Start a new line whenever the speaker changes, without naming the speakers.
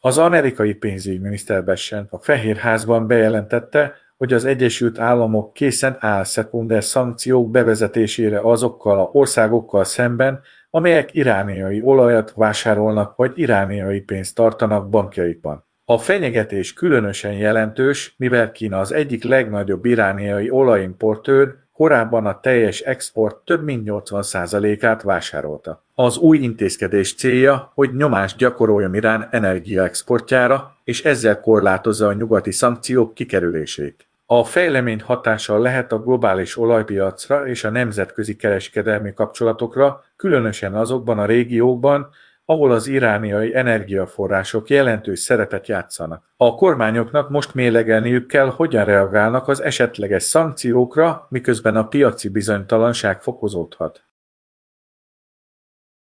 Az amerikai pénzügyminiszter Bessent a Fehérházban bejelentette, hogy az Egyesült Államok készen áll szekunder szankciók bevezetésére azokkal az országokkal szemben, amelyek irániai olajat vásárolnak vagy irániai pénzt tartanak bankjaikban. A fenyegetés különösen jelentős, mivel Kína az egyik legnagyobb irániai olajimportőr, korábban a teljes export több mint 80%-át vásárolta. Az új intézkedés célja, hogy nyomást gyakoroljon Irán energiaexportjára, és ezzel korlátozza a nyugati szankciók kikerülését. A fejlemény hatással lehet a globális olajpiacra és a nemzetközi kereskedelmi kapcsolatokra, különösen azokban a régiókban, ahol az irániai energiaforrások jelentős szerepet játszanak. A kormányoknak most mérlegelniük kell, hogyan reagálnak az esetleges szankciókra, miközben a piaci bizonytalanság fokozódhat.